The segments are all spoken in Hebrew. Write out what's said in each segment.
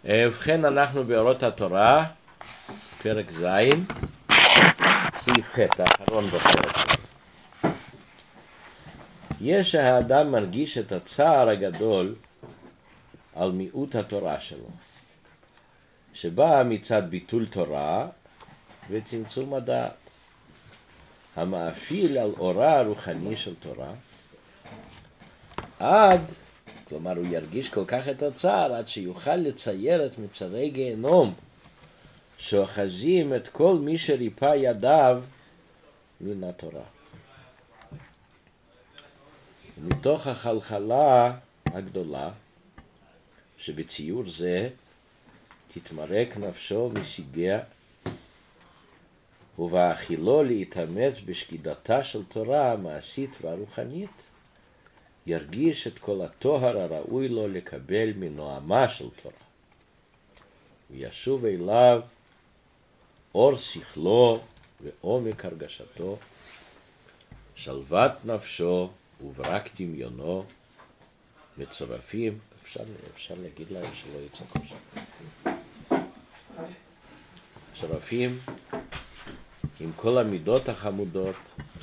ובכן אנחנו באורות התורה, פרק ז', סעיף ח', האחרון בפרק. יש האדם מרגיש את הצער הגדול על מיעוט התורה שלו, שבא מצד ביטול תורה וצמצום הדעת, המאפיל על אורה הרוחני של תורה, כלומר הוא ירגיש כל כך את הצער עד שיוכל לצייר את מצרי גיהנום שאוחזים את כל מי שריפא ידיו מן התורה. מתוך החלחלה הגדולה שבציור זה תתמרק נפשו משיגיה, ובאכילו להתאמץ בשקידתה של תורה המעשית והרוחנית, ירגיש את כל התואר הראוי לו לקבל מנועמה של תורה, וישוב אליו אור שכלו ועומק הרגשתו, שלוות נפשו וברק דמיונו, מצורפים, אפשר להגיד להם שלא יצא כושר, מצורפים עם כל המידות החמודות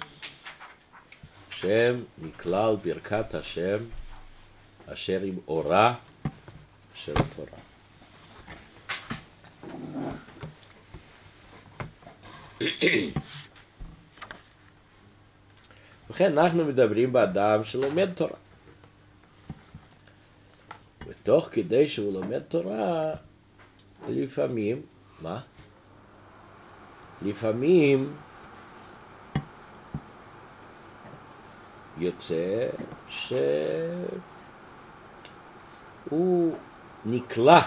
שהם מכלל ברכת השם אשר עם אורה של התורה. וכן אנחנו מדברים באדם שלומד תורה, ותוך כדי שהוא לומד תורה לפעמים, לפעמים יוצא שהוא נקלע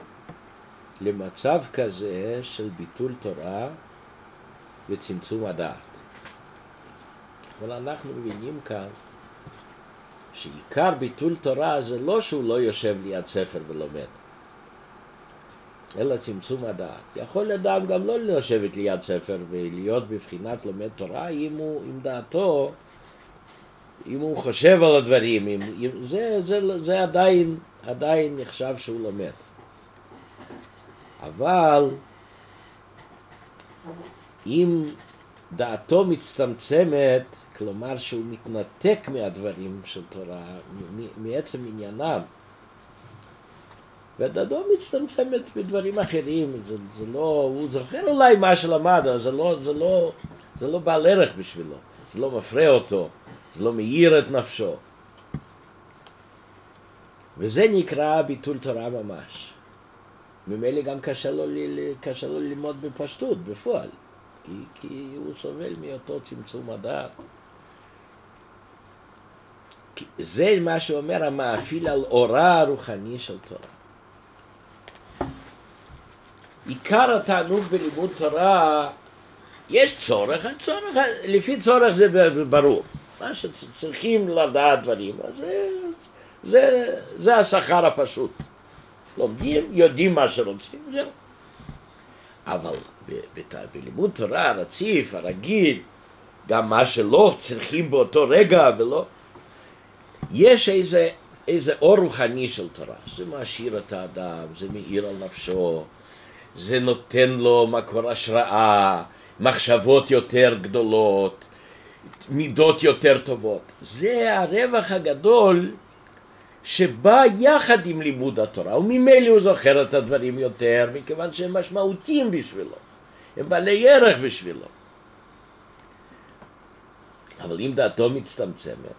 למצב כזה של ביטול תורה וצמצום הדעת. אבל אנחנו מבינים כאן שעיקר ביטול תורה זה לא שהוא לא יושב ליד ספר ולומד, אלא צמצום הדעת. יכול אדם גם לא לשבת ליד ספר ולהיות בבחינת לומד תורה עם דעתו, אם הוא חושב על הדברים, זה עדיין נחשב שהוא לומד. אבל אם דעתו מצטמצמת, כלומר שהוא מתנתק מהדברים של תורה, מעצם עניינם, ודעתו מצטמצמת בדברים אחרים, זה לא, הוא זוכר אולי מה שלמד, אבל זה לא בעל ערך בשבילו, זה לא מפריע אותו, זה לא מאיר את נפשו. וזה נקרא ביטול תורה ממש. ממילא גם קשה לו ללמוד בפשטות, בפועל, כי הוא סובל מאותו צמצום הדעת. זה מה שאומר המאפיל על אורה הרוחני של תורה. עיקר התענוג בלימוד תורה, יש צורך, לפי צורך זה ברור. מה שצריכים לדעת דברים, זה השכר הפשוט. לומדים, יודעים מה שרוצים, זהו. אבל בלימוד תורה הרציף, הרגיל, גם מה שלא צריכים באותו רגע ולא, יש איזה אור רוחני של תורה. זה מעשיר את האדם, זה מאיר על נפשו, זה נותן לו מקור השראה, מחשבות יותר גדולות, מידות יותר טובות. זה הרווח הגדול שבא יחד עם לימוד התורה, וממילא הוא זוכר את הדברים יותר, מכיוון שהם משמעותיים בשבילו, הם בעלי ערך בשבילו. אבל אם דעתו מצטמצמת,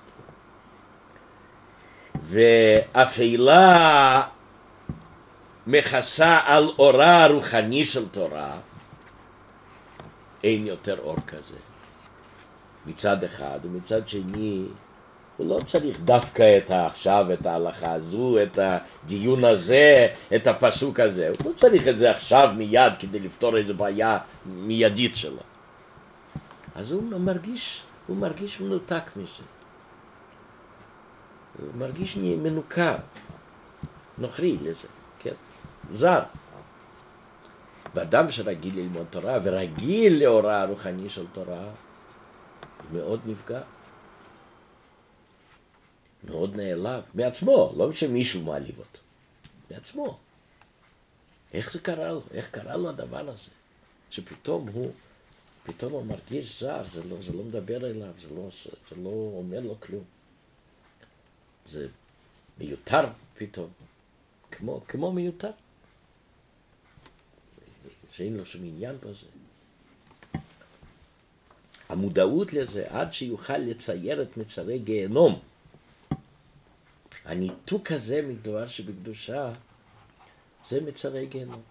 ואפלה מכסה על אורה הרוחני של תורה, אין יותר אור כזה. מצד אחד, ומצד שני, הוא לא צריך דווקא עכשיו את ההלכה הזו, את הדיון הזה, את הפסוק הזה. הוא לא צריך את זה עכשיו מיד כדי לפתור איזו בעיה מיידית שלו. אז הוא מרגיש מנותק מזה. הוא מרגיש מנוכר, נוכרי לזה, כן? זר. ואדם שרגיל ללמוד תורה ורגיל לאורה הרוחני של תורה, מאוד נפגע. מאוד נעלב, מעצמו, לא שמישהו מעליב אותו, מעצמו. איך זה קרה לו? איך קרה לו הדבר הזה? שפתאום הוא מרגיש זר, זה לא מדבר אליו, זה לא אומר לו כלום. זה מיותר פתאום, כמו מיותר. שאין לו שום עניין בזה. המודעות לזה, עד שיוכל לצייר את מצרי גיהנום, הניתוק הזה מדבר שבקדושה, זה מצרי גיהנום.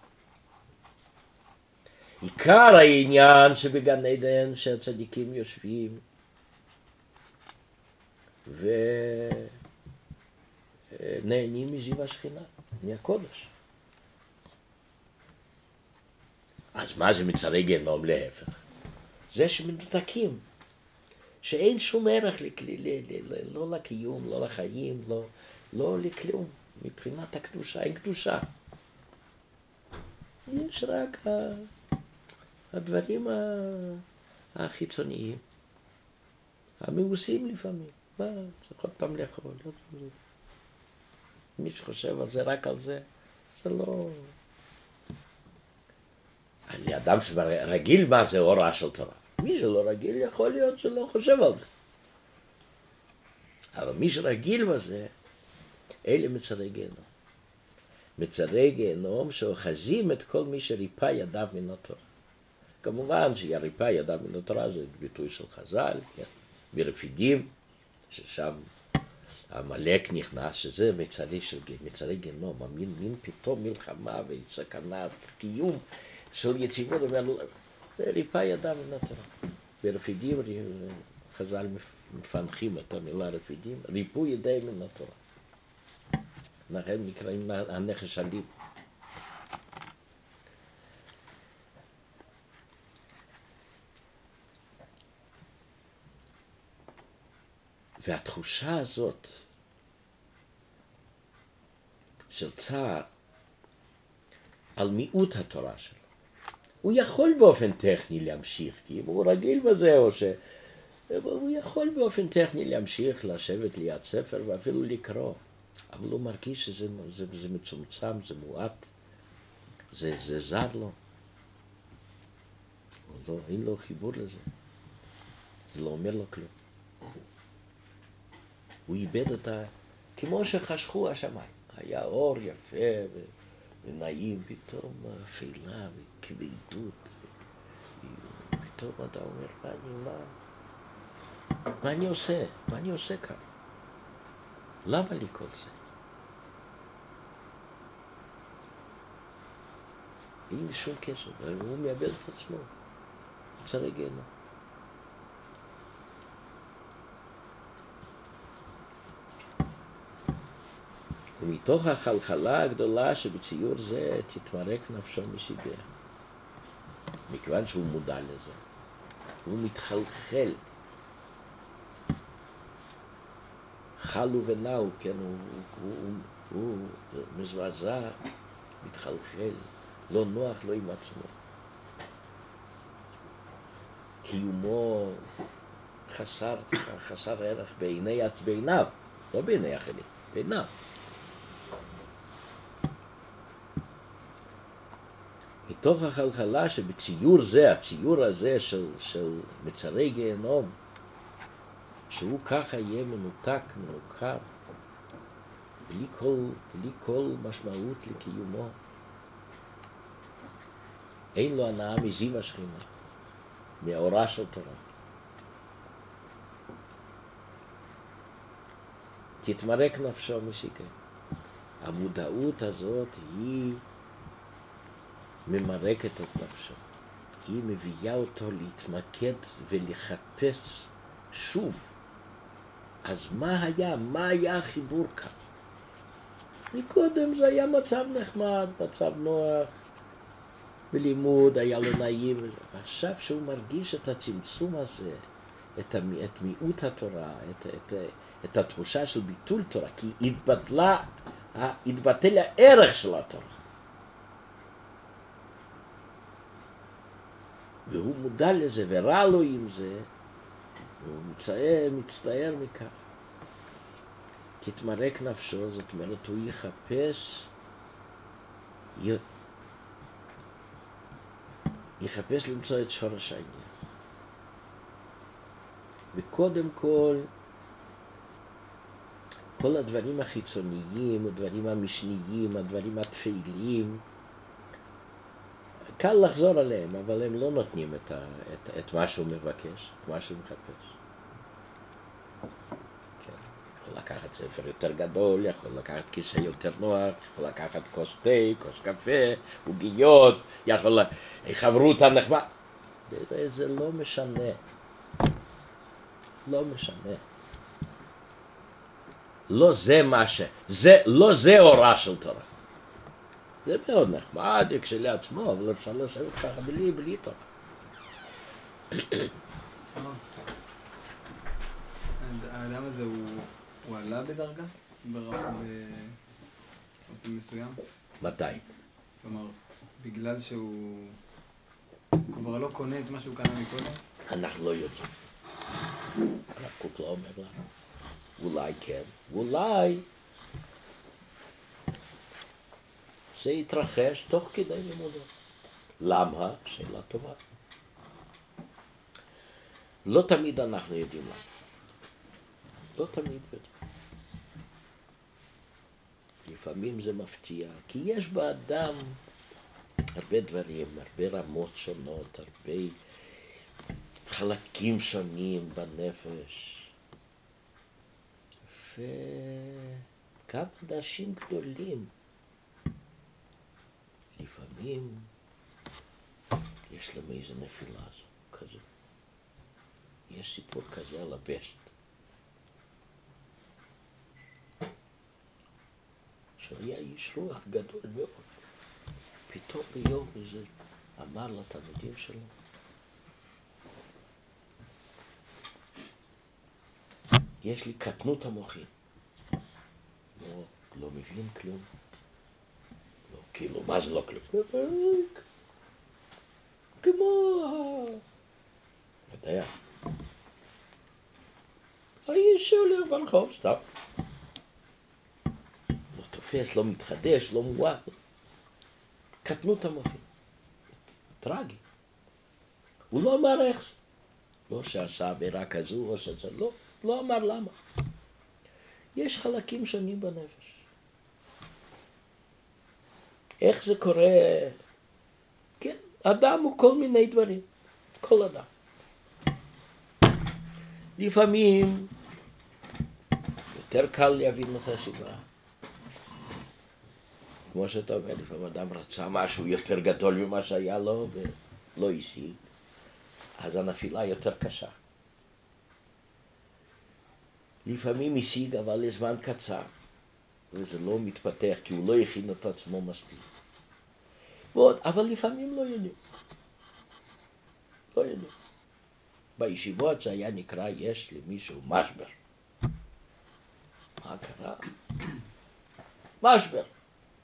עיקר העניין שבגן עדן שהצדיקים יושבים ונהנים מזיו השכינה, מהקודש. אז מה זה מצרי גיהנום? להפך. זה שמנותקים, שאין שום ערך לא לקיום, לא לחיים, לא לכלום. מבחינת הקדושה, אין קדושה. יש רק הדברים החיצוניים, המאוסים לפעמים. מה, צריך עוד פעם לאכול. מי שחושב על זה, רק על זה, זה לא... אני אדם שרגיל מה זה הוראה של תורה. מי שלא רגיל יכול להיות שלא חושב על זה. אבל מי שרגיל בזה, אלה מצרי גיהנום. מצרי גיהנום שאוחזים את כל מי שריפא ידיו מן התורה. כמובן שיריפא ידיו מן התורה זה ביטוי של חז"ל, מרפידים, ששם המלאק נכנס, שזה מצרי גיהנום, מין פתאום מלחמה וסכנת קיום של יציבות, ריפא ידיו מן התורה. ברפידים, חז"ל מפנחים את המילה רפידים, ריפו ידי מן התורה. לכן נקראים הנחשלים. והתחושה הזאת של צער על מיעוט התורה שלו, הוא יכול באופן טכני להמשיך, כי אם הוא רגיל בזה, הוא יכול באופן טכני להמשיך לשבת ליד ספר ואפילו לקרוא, אבל הוא מרגיש שזה מצומצם, זה מועט, זה זר לו, אין לו חיבור לזה, זה לא אומר לו כלום. הוא איבד אותה, כמו שחשכו השמיים, היה אור יפה ונעים, פתאום אפלה וכבדות, פתאום אתה אומר, מה אני עושה? מה אני עושה כאן? למה לי כל זה? אין לי שום קשר, הוא מאבד את עצמו, מצרי גיהנום. ומתוך החלחלה הגדולה שבציור זה תתמרק נפשו משיגיה. מכיוון שהוא מודע לזה, הוא מתחלחל. חלו ונאו, כן, הוא מזועזע, מתחלחל, לא נוח לו עם עצמו. קיומו חסר ערך בעיניו, לא בעיני אחרים, בעיניו. מתוך החלחלה שבציור זה, הציור הזה של מצרי גיהנום, שהוא ככה יהיה מנותק, מנוכר, בלי כל משמעות לקיומו. אין לו הנאה מזיו השכינה, מהאורה של תורה. תתמרק נפשו משיגה. המודעות הזאת היא ממרקת את נפשו. היא מביאה אותו להתמקד ולחפש שוב. אז מה היה החיבור כאן? מקודם זה היה מצב נחמד, מצב נוח, בלימוד היה לו נעים. ועכשיו שהוא מרגיש את הצמצום הזה, את מיעוט התורה, את התחושה של ביטול תורה, כי התבטל הערך של התורה. והוא מודע לזה ורע לו עם זה, והוא מצטער מכך. תתמרק נפשו, זאת אומרת, הוא יחפש יחפש למצוא את שורש העניין. וקודם כל הדברים החיצוניים, הדברים המשניים, הדברים התפעיליים, קל לחזור עליהם, אבל הם לא נותנים את מה שהוא מבקש, את מה שהוא מחפש. כן. יכול לקחת ספר יותר גדול, יכול לקחת כיסא יותר נוח, יכול לקחת כוס תה, כוס קפה, עוגיות, יכול חברות הנחמד. זה לא משנה. לא משנה. לא זה מה לא זה הוראה של תורה. זה מאוד נחמד כשלעצמו, אבל אפשר לשבת ככה בלי תורה. האדם הזה הוא עלה בדרגה? באופן מסוים? מתי? כלומר, בגלל שהוא כבר לא קונה את מה שהוא קנה מקודם? אנחנו לא יודעים. הרב קוק לא אומר לנו. אולי כן, אולי זה יתרחש תוך כדי לימודו. למה? שאלה טובה. לא תמיד אנחנו יודעים למה. לא תמיד יודעים. לפעמים זה מפתיע, כי יש באדם הרבה דברים, הרבה רמות שונות, הרבה חלקים שונים בנפש. וגם אנשים גדולים, לפעמים יש להם איזו נפילה כזו. יש סיפור כזה על הבשט. שהיה איש רוח גדול מאוד. פתאום ביום הזה אמר לתלמידים שלו, יש לי קטנות המוחין. לא מבין כלום. לא, כאילו, מה זה לא כלום? כמו יודע. האיש שהולך ברחוב, סתם. לא תופס, לא מתחדש, לא מואר. קטנות המוחין. טרגי. הוא לא אמר איך זה. לא שעשה עבירה כזו או שזה, לא אמר למה. יש חלקים שונים בנפש. איך זה קורה? כן, אדם הוא כל מיני דברים. כל אדם. לפעמים יותר קל להבין את הסיבה. כמו שאתה אומר, לפעמים אדם רצה משהו יותר גדול ממה שהיה לו ולא השיג. אז הנפילה יותר קשה. לפעמים השיג אבל לזמן קצר, וזה לא מתפתח כי הוא לא הכין את עצמו מספיק. ועוד, אבל לפעמים לא יודעים. לא יודעים. בישיבות זה היה נקרא, יש למישהו משבר. מה קרה? משבר.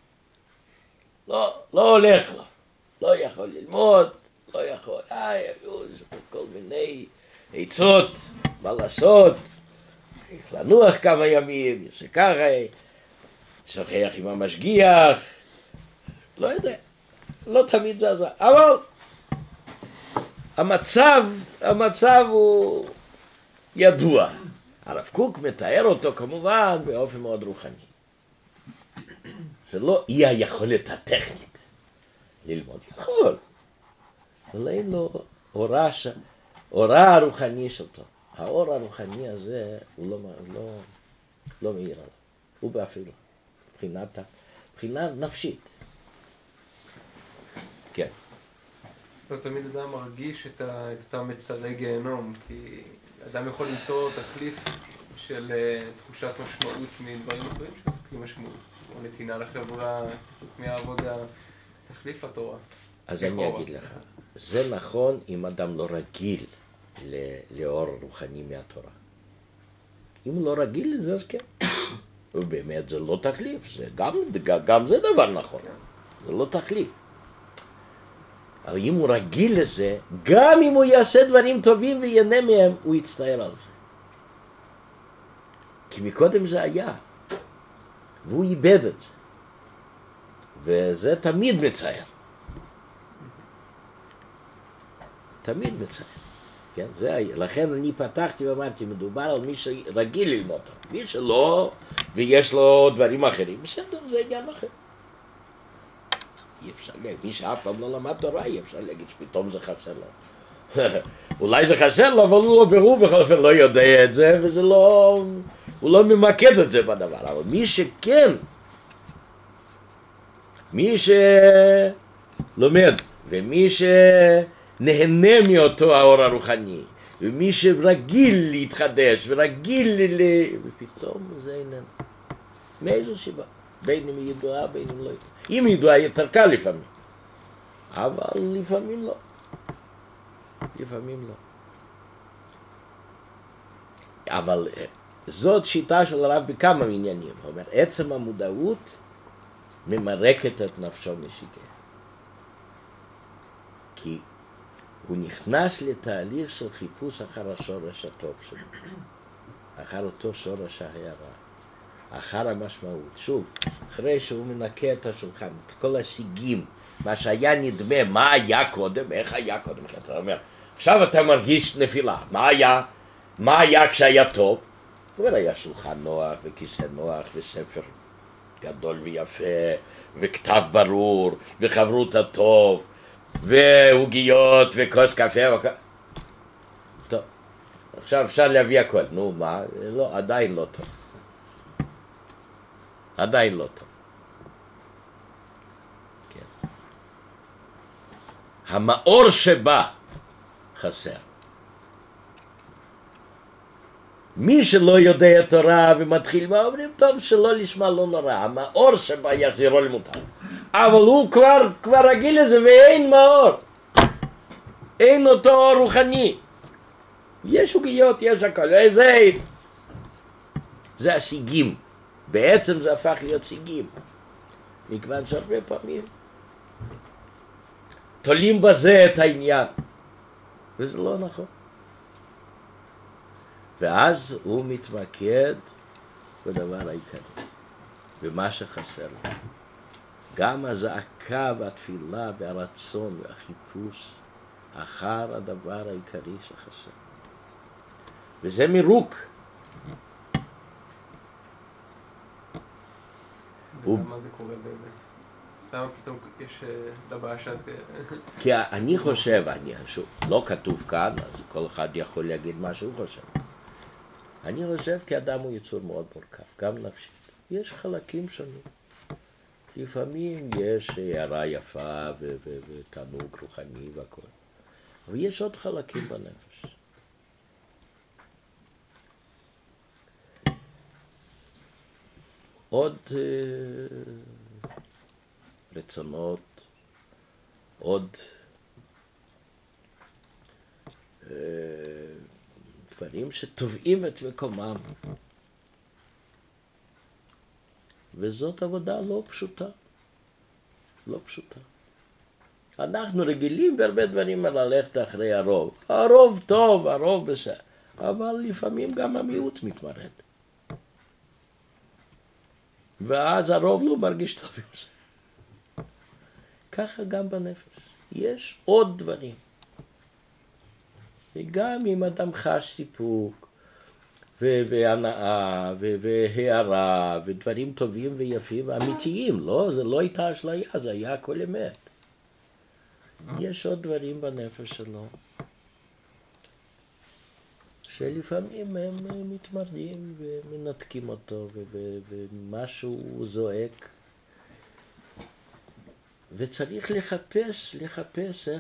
לא הולך לו. לא יכול ללמוד. לא יכול, היו כל מיני עצות, מה לעשות, לנוח כמה ימים, יעשה ככה, שוחח עם המשגיח, לא יודע, לא תמיד זה עזר, אבל המצב הוא ידוע. הרב קוק מתאר אותו כמובן באופן מאוד רוחני. זה לא אי היכולת הטכנית ללמוד, יכול. אבל אין לו אורה הרוחני שלו. האור הרוחני הזה הוא לא מאיר עליו. הוא באפילו. מבחינה נפשית. כן. לא תמיד אדם מרגיש את אותם מצרי גיהנום, כי אדם יכול למצוא תחליף של תחושת משמעות מדברים אחרים שתחליף משמעות. או נתינה לחברה, סיפוק מהעבודה, תחליף לתורה. אז אני אגיד לך, זה נכון אם אדם לא רגיל לאור רוחני מהתורה. אם הוא לא רגיל לזה, אז כן. ובאמת זה לא תחליף, גם זה דבר נכון, זה לא תחליף. אבל אם הוא רגיל לזה, גם אם הוא יעשה דברים טובים ויהנה מהם, הוא יצטער על זה. כי מקודם זה היה, והוא איבד את זה. וזה תמיד מצער. תמיד מציין. כן? לכן אני פתחתי ואמרתי, מדובר על מי שרגיל ללמוד תורה. מי שלא, ויש לו דברים אחרים, בסדר, זה עניין אחר. אי אפשר להגיד, מי שאף פעם לא למד תורה, אי אפשר להגיד שפתאום זה חסר לו. אולי זה חסר לו, אבל הוא בכל אופן לא יודע את זה, וזה לא, הוא לא ממקד את זה בדבר. אבל מי שכן, מי שלומד, ומי שנהנה מאותו האור הרוחני, ומי שרגיל להתחדש, ורגיל ופתאום זה איננו. מאיזו סיבה? בין אם היא ידועה, בין אם לא ידועה. אם היא ידועה יותר קל לפעמים, אבל לפעמים לא. לפעמים לא. אבל זאת שיטה של הרב בכמה עניינים. הוא אומר, עצם המודעות ממרקת את נפשו משיגה. כי הוא נכנס לתהליך של חיפוש אחר השורש הטוב שלו. אחר אותו שורש ההערה. אחר המשמעות. שוב, אחרי שהוא מנקה את השולחן, את כל השיגים, מה שהיה נדמה, מה היה קודם, איך היה קודם. אתה אומר, עכשיו אתה מרגיש נפילה. מה היה כשהיה טוב? כבר היה שולחן נוח וכיסא נוח וספר גדול ויפה וכתב ברור וחברות הטוב ועוגיות וכוס קפה טוב, עכשיו אפשר להביא הכל. נו מה? לא, עדיין לא טוב. עדיין לא טוב. כן. המאור שבא חסר. מי שלא יודע תורה ומתחיל ואומרים, טוב, שלא לשמה לא נורא, המאור שבא יחזירו למוטל. אבל הוא כבר רגיל לזה ואין מאור. אין אותו אור רוחני. יש עוגיות, יש הכל. זה השיגים. בעצם זה הפך להיות שיגים. מכיוון שהרבה פעמים תולים בזה את העניין. וזה לא נכון. ואז הוא מתמקד בדבר העיקרי, במה שחסר לו. גם הזעקה והתפילה והרצון והחיפוש אחר הדבר העיקרי שחסר. וזה מירוק. ולמה זה קורה באמת? למה פתאום יש לבעשת... כי אני חושב, שוב, לא כתוב כאן, אז כל אחד יכול להגיד מה שהוא חושב. אני חושב כי אדם הוא יצור מאוד מורכב, גם נפשית. יש חלקים שונים. לפעמים יש הערה יפה ותענוג רוחני והכל. אבל יש עוד חלקים בנפש. עוד רצונות, עוד דברים שטובעים את מקומם. וזאת עבודה לא פשוטה. לא פשוטה. אנחנו רגילים בהרבה דברים ללכת אחרי הרוב. הרוב טוב, הרוב בסדר. אבל לפעמים גם המיעוט מתמרד. ואז הרוב לא מרגיש טוב עם זה. ככה גם בנפש. יש עוד דברים. וגם אם אדם חש סיפוק, והנאה, והערה, ודברים טובים ויפים ואמיתיים, לא? זה לא הייתה אשליה, זה היה הכל אמת. יש עוד דברים בנפש שלו, שלפעמים הם מתמרדים ומנתקים אותו, ומשהו זועק. וצריך לחפש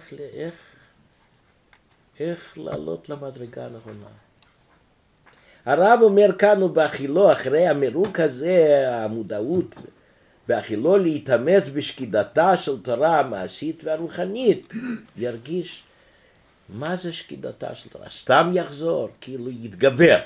איך לעלות למדרגה הנכונה. הרב אומר כאן ובאכילו, אחרי המירוק הזה, המודעות, באכילו להתאמץ בשקידתה של תורה המעשית והרוחנית, ירגיש מה זה שקידתה של תורה. סתם יחזור, כאילו יתגבר.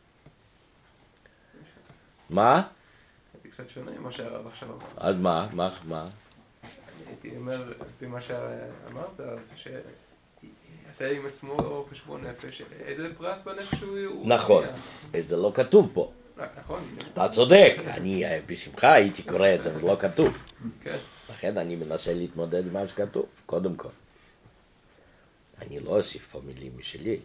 מה? זה קצת שונה ממה שהרב עכשיו אמר. אז מה? הייתי אומר, לפי מה שאמרת, יעשה עם עצמו חשבון נפש, איזה פרט בנפש הוא... נכון, זה לא כתוב פה. נכון. אתה צודק, אני בשמחה הייתי קורא את זה, אבל לא כתוב. כן. לכן אני מנסה להתמודד עם מה שכתוב, קודם כל. אני לא אוסיף פה מילים משלי.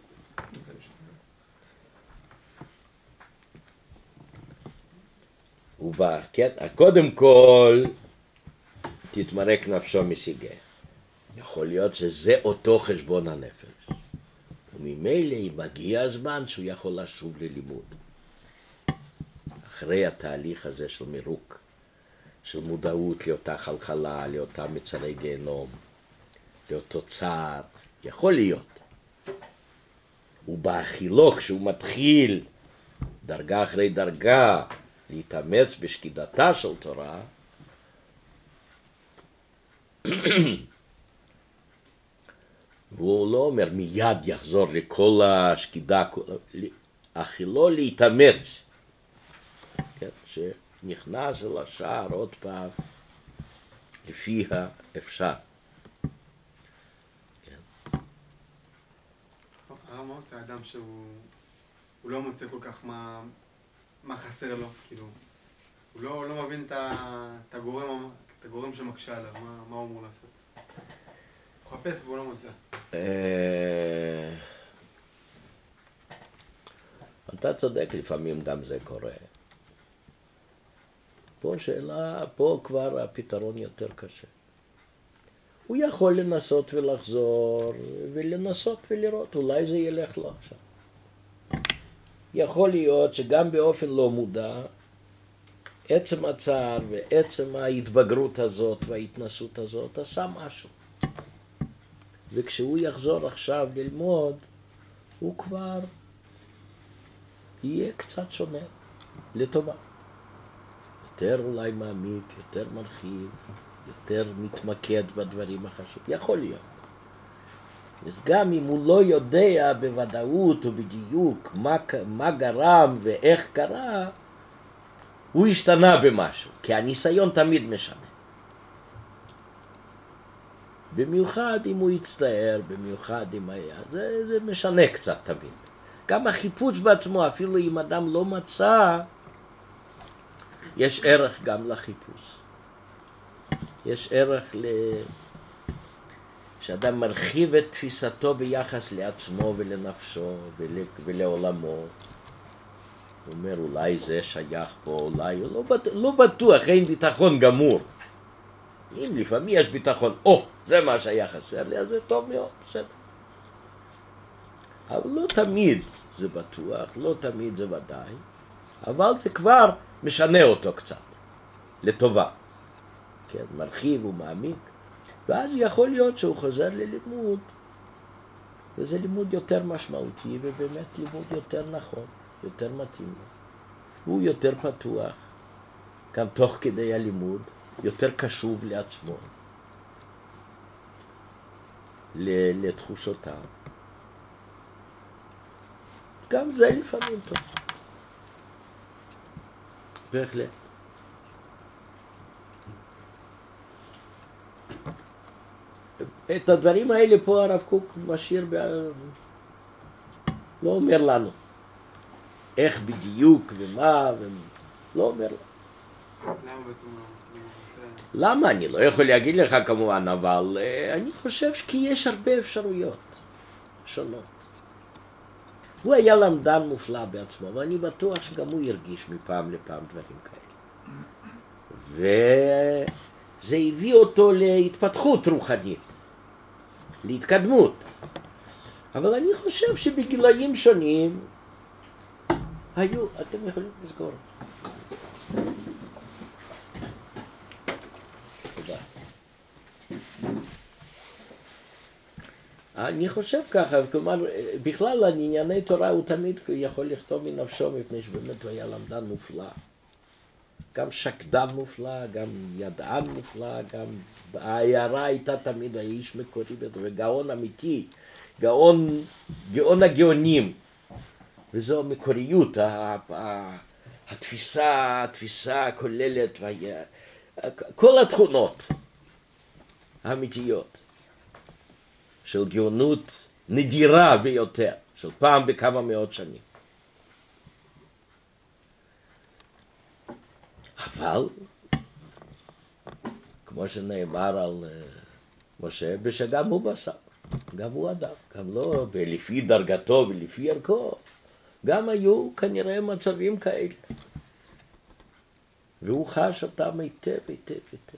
כן, קודם כל, תתמרק נפשו משיגה. יכול להיות שזה אותו חשבון הנפש. וממילא מגיע הזמן שהוא יכול לשוב ללימוד. אחרי התהליך הזה של מירוק, של מודעות לאותה חלחלה, לאותה מצרי גיהנום, לאותו צער, יכול להיות. ובאכילו, כשהוא מתחיל דרגה אחרי דרגה להתאמץ בשקידתה של תורה, והוא לא אומר מיד יחזור לכל השקידה, אכילו להתאמץ, כן? שנכנס אל השער עוד פעם לפי האפשר. הרב, מה עושה האדם שהוא לא מוצא כל כך מה חסר לו, כאילו, הוא לא מבין את הגורם שמקשה עליו, מה הוא אמור לעשות? הוא חפש והוא לא מוצא. אתה צודק, לפעמים גם זה קורה. פה כבר הפתרון יותר קשה. הוא יכול לנסות ולחזור, ולנסות ולראות, אולי זה ילך לו עכשיו. יכול להיות שגם באופן לא מודע, עצם הצער ועצם ההתבגרות הזאת וההתנסות הזאת עשה משהו. וכשהוא יחזור עכשיו ללמוד, הוא כבר יהיה קצת שונה, לטובה. יותר אולי מעמיק, יותר מרחיב, יותר מתמקד בדברים החשובים. יכול להיות. אז גם אם הוא לא יודע בוודאות ובדיוק מה גרם ואיך קרה, הוא השתנה במשהו, כי הניסיון תמיד משנה. במיוחד אם הוא יצטער, במיוחד אם היה, זה משנה קצת תמיד. גם החיפוש בעצמו, אפילו אם אדם לא מצא, יש ערך גם לחיפוש. יש ערך שאדם מרחיב את תפיסתו ביחס לעצמו ולנפשו ולעולמו. הוא אומר, אולי זה שייך פה, אולי, לא בטוח, אין ביטחון גמור. אם לפעמים יש ביטחון, זה מה שהיה חסר לי, אז זה טוב מאוד, בסדר. אבל לא תמיד זה בטוח, לא תמיד זה ודאי, אבל זה כבר משנה אותו קצת, לטובה. כן, מרחיב ומעמיק, ואז יכול להיות שהוא חוזר ללימוד, וזה לימוד יותר משמעותי, ובאמת לימוד יותר נכון, יותר מתאים לו. הוא יותר פתוח, גם תוך כדי הלימוד, יותר קשוב לעצמו, לתחושותיו. גם זה לפעמים טוב. בהחלט. את הדברים האלה פה הרב קוק משאיר, לא אומר לנו איך בדיוק ומה, לא אומר לנו. למה בעצם לא? למה? אני לא יכול להגיד לך כמובן, אבל אני חושב כי יש הרבה אפשרויות שונות. הוא היה למדן מופלא בעצמו, ואני בטוח שגם הוא ירגיש מפעם לפעם דברים כאלה. וזה הביא אותו להתפתחות רוחנית, להתקדמות. אבל אני חושב שבגילאים שונים היו, אתם יכולים לסגור. תודה. אני חושב ככה, כלומר, בכלל על ענייני תורה הוא תמיד יכול לכתוב מנפשו, מפני שבאמת הוא היה למדן מופלא. גם שקדן מופלא, גם ידען מופלא, גם העיירה הייתה תמיד האיש מקורי וגאון אמיתי, גאון הגאונים. וזו המקוריות, התפיסה הכוללת, כל התכונות האמיתיות של גאונות נדירה ביותר, של פעם בכמה מאות שנים. אבל, כמו שנאמר על משה, בשגם הוא בסר. גם הוא אדם, גם לא, ולפי דרגתו ולפי ערכו, גם היו כנראה מצבים כאלה. והוא חש אותם היטב, היטב, היטב.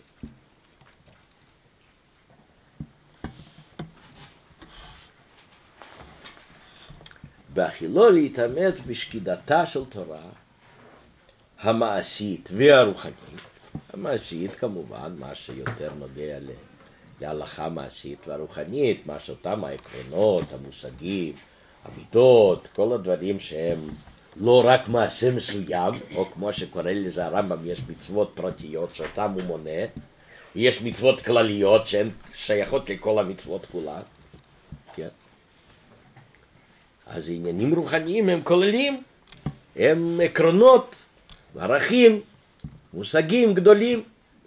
בהחילו להתאמץ בשקידתה של תורה, המעשית והרוחנית. המעשית כמובן, מה שיותר נוגע להלכה מעשית והרוחנית, מה שאותם העקרונות, המושגים, המידות, כל הדברים שהם לא רק מעשה מסוים, או כמו שקורא לזה הרמב"ם, יש מצוות פרטיות שאותם הוא מונה, יש מצוות כלליות שהן שייכות לכל המצוות כולן. כן? אז עניינים רוחניים הם כוללים, הם עקרונות, ערכים, מושגים גדולים.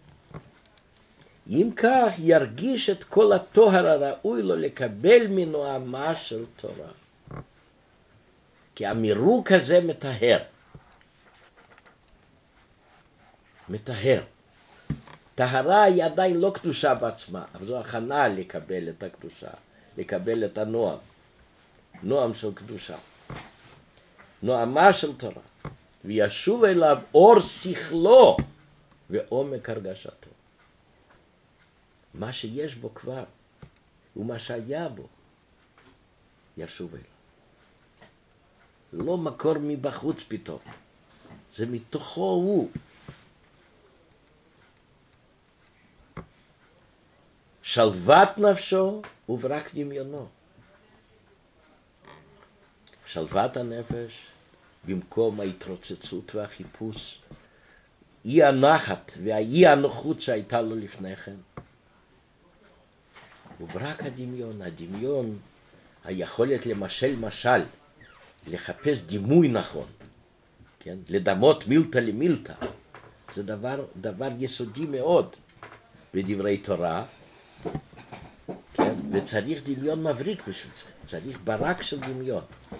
אם כך ירגיש את כל התואר הראוי לו לקבל מנועמה של תורה. כי המירוק הזה מטהר. מטהר. טהרה היא עדיין לא קדושה בעצמה, אבל זו הכנה לקבל את הקדושה, לקבל את הנועם. נועם של קדושה. נועמה של תורה. וישוב אליו אור שכלו ועומק הרגשתו. מה שיש בו כבר ומה שהיה בו ישוב אליו. לא מקור מבחוץ פתאום, זה מתוכו הוא. שלוות נפשו וברק דמיונו. שלוות הנפש במקום ההתרוצצות והחיפוש, אי הנחת והאי הנוחות שהייתה לו לפני כן. וברק הדמיון, הדמיון, היכולת למשל משל, לחפש דימוי נכון, כן? לדמות מילתא למילתא, זה דבר יסודי מאוד בדברי תורה, כן? וצריך דמיון מבריק בשביל זה, צריך ברק של דמיון.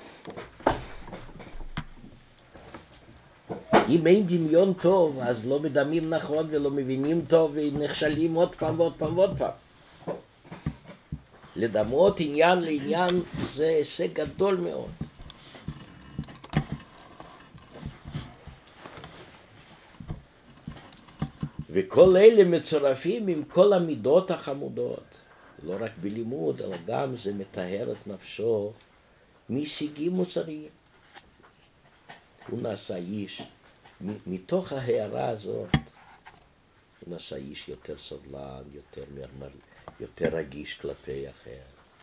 אם אין דמיון טוב, אז לא מדמים נכון ולא מבינים טוב ונכשלים עוד פעם ועוד פעם ועוד פעם. לדמות עניין לעניין זה הישג גדול מאוד. וכל אלה מצורפים עם כל המידות החמודות. לא רק בלימוד, אלא גם זה מטהר את נפשו משיגים מוסריים. הוא נעשה איש, מתוך ההערה הזאת, הוא נעשה איש יותר סובלן, יותר רגיש כלפי אחר.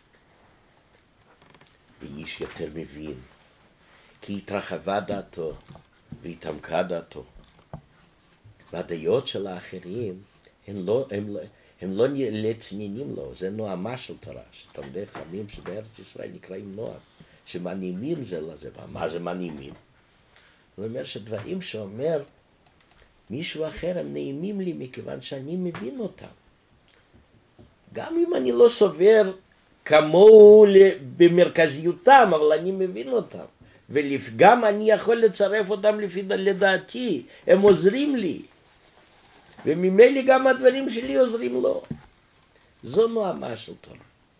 ואיש יותר מבין, כי התרחבה דעתו והתעמקה דעתו. והדעות של האחרים הם לא לצנינים לו, זה נועמה של תורה, שתלמידי חכמים שבארץ ישראל נקראים נועם, שמנעימים זה לזה. מה זה מנעימים? הוא אומר שדברים שאומר מישהו אחר הם נעימים לי מכיוון שאני מבין אותם. גם אם אני לא סובר כמוהו במרכזיותם, אבל אני מבין אותם. וגם אני יכול לצרף אותם לדעתי, הם עוזרים לי. וממילא גם הדברים שלי עוזרים לו. זו נועמה של תורה.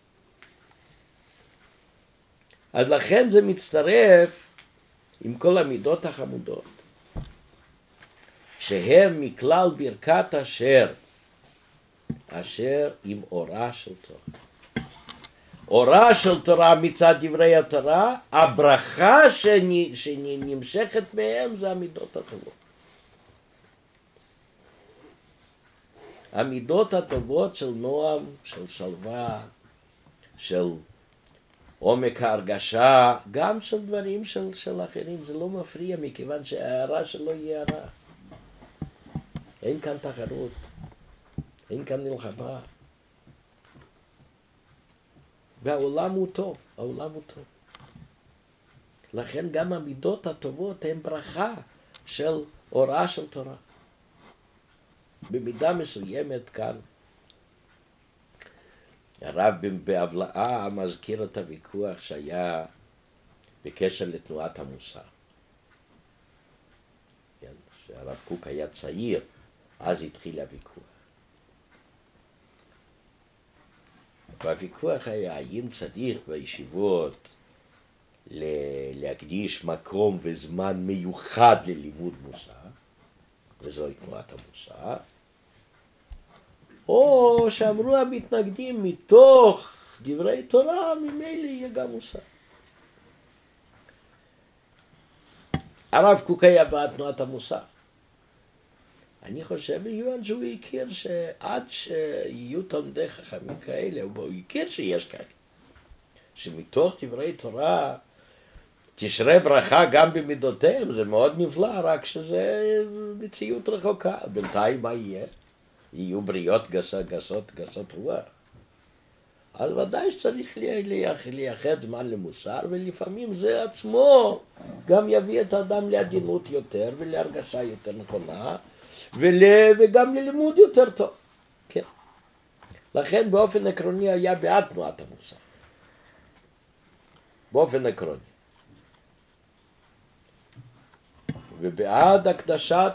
אז לכן זה מצטרף עם כל המידות החמודות, שהם מכלל ברכת אשר עם אורה של תורה. אורה של תורה מצד דברי התורה, הברכה שנמשכת מהם זה המידות הטובות. המידות הטובות של נועם, של שלווה, של עומק ההרגשה, גם של דברים של אחרים, זה לא מפריע מכיוון שההערה שלו היא הערה. אין כאן תחרות, אין כאן מלחמה. והעולם הוא טוב, העולם הוא טוב. לכן גם המידות הטובות הן ברכה של הוראה של תורה. במידה מסוימת כאן, הרב בהבלעה מזכיר את הוויכוח שהיה בקשר לתנועת המוסר. כן, שהרב קוק היה צעיר, אז התחיל הוויכוח. והוויכוח היה האם צריך בישיבות להקדיש מקום וזמן מיוחד ללימוד מוסר, וזוהי תנועת המוסר, או שאמרו המתנגדים מתוך דברי תורה ממילא יהיה גם מוסר. הרב קוק היה בעד תנועת המוסר. אני חושב ביואן שהוא הכיר שעד שיהיו תלמידי חכמים כאלה, הוא הכיר שיש כאלה, שמתוך דברי תורה תשרה ברכה גם במידותיהם, זה מאוד נפלא, רק שזה מציאות רחוקה. בינתיים מה יהיה? יהיו בריות גסות רוח. אז ודאי שצריך לייחד זמן למוסר, ולפעמים זה עצמו גם יביא את האדם לעדינות יותר ולהרגשה יותר נכונה, וגם ללימוד יותר טוב. כן. לכן באופן עקרוני היה בעד תנועת המוסר. באופן עקרוני. ובעד הקדשת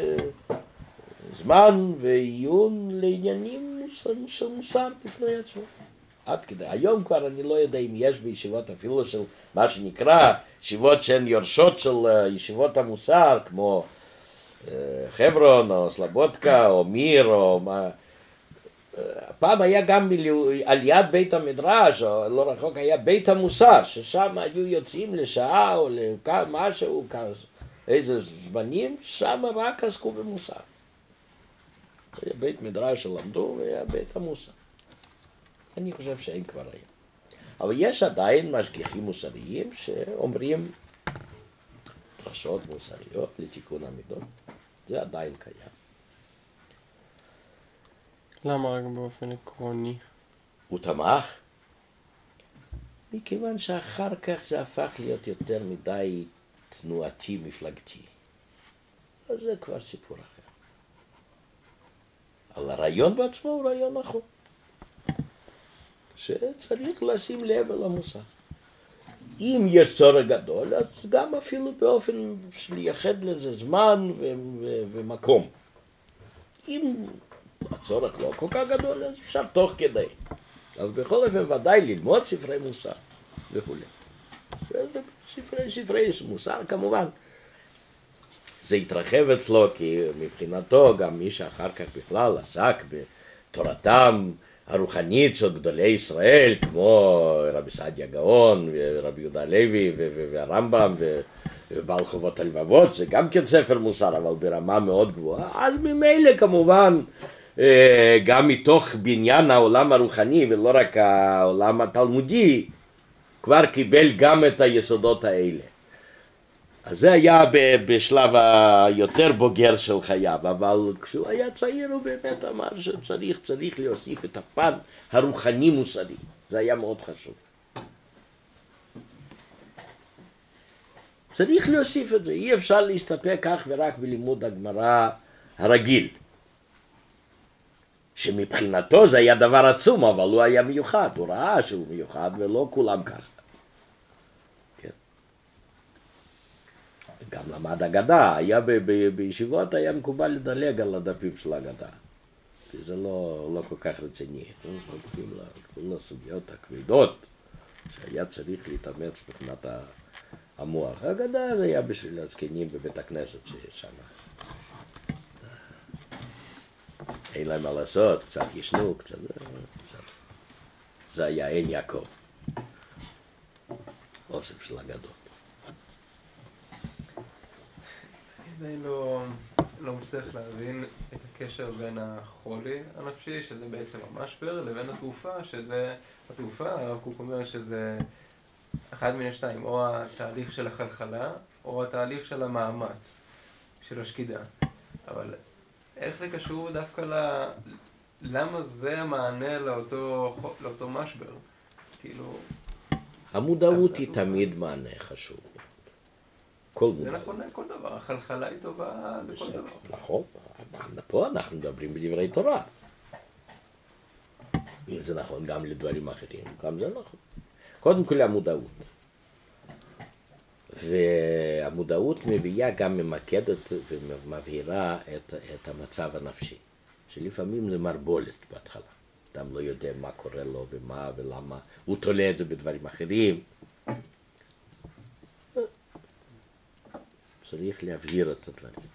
זמן ועיון לעניינים של מוסר בפני עצמו. עד כדי. היום כבר אני לא יודע אם יש בישיבות אפילו של מה שנקרא ישיבות שהן יורשות של ישיבות המוסר, כמו חברון או סלבודקה או מיר או מה. פעם היה גם על יד בית המדרש, או לא רחוק, היה בית המוסר, ששם היו יוצאים לשעה או למשהו, איזה זמנים, שם רק עסקו במוסר. היה בית מדרש שלמדו והיה בית המוסר. אני חושב שאין כבר היום. אבל יש עדיין משגיחים מוסריים שאומרים דרשות מוסריות לתיקון המידות. זה עדיין קיים. למה רק באופן עקרוני? הוא תמך? מכיוון שאחר כך זה הפך להיות יותר מדי תנועתי מפלגתי. אז זה כבר סיפור אחר. אבל הרעיון בעצמו הוא רעיון נכון. שצריך לשים לב על המוסר. אם יש צורך גדול, אז גם אפילו באופן של לייחד לזה זמן ומקום. אם הצורך לא כל כך גדול, אז אפשר תוך כדי. אבל בכל אופן ודאי ללמוד ספרי מוסר וכו'. ספרי מוסר כמובן. זה התרחב אצלו כי מבחינתו גם מי שאחר כך בכלל עסק בתורתם הרוחנית של גדולי ישראל, כמו רבי סעדיה גאון ורבי יהודה הלוי והרמב"ם ובעל חובות הלבבות, זה גם כן ספר מוסר אבל ברמה מאוד גבוהה. אז ממילא כמובן גם מתוך בניין העולם הרוחני ולא רק העולם התלמודי כבר קיבל גם את היסודות האלה. אז זה היה בשלב היותר בוגר של חייו, אבל כשהוא היה צעיר הוא באמת אמר שצריך להוסיף את הפן הרוחני מוסרי. זה היה מאוד חשוב. צריך להוסיף את זה, אי אפשר להסתפק כך ורק בלימוד הגמרא הרגיל. שמבחינתו זה היה דבר עצום, אבל הוא היה מיוחד, הוא ראה שהוא מיוחד ולא כולם כך. גם למד אגדה, היה בישיבות היה מקובל לדלג על הדפים של האגדה. כי זה לא כל כך רציני. הולכים לסוגיות הכבדות, שהיה צריך להתאמץ מבחינת המוח. האגדה זה היה בשביל הזקנים בבית הכנסת שיש שם. אין להם מה לעשות, קצת ישנו, קצת. זה היה עין יעקב. אוסף של אגדות. עדיין לא מצליח להבין את הקשר בין החולי הנפשי, שזה בעצם המשבר, לבין התרופה, שזה, התרופה, הרב קוק אומר שזה אחד מן השתיים, או התהליך של החלחלה, או התהליך של המאמץ, של השקידה. אבל איך זה קשור דווקא למה זה המענה לאותו משבר? כאילו... המודעות היא תמיד מענה חשוב. זה נכון לכל דבר, החלחלה היא טובה לכל דבר. נכון, פה אנחנו מדברים בדברי תורה. אם זה נכון גם לדברים אחרים, גם זה נכון. קודם כל המודעות. והמודעות מביאה גם ממקדת ומבהירה את המצב הנפשי, שלפעמים זה מרבולת בהתחלה. אדם לא יודע מה קורה לו ומה ולמה, הוא תולה את זה בדברים אחרים. צריך להבהיר את הדברים.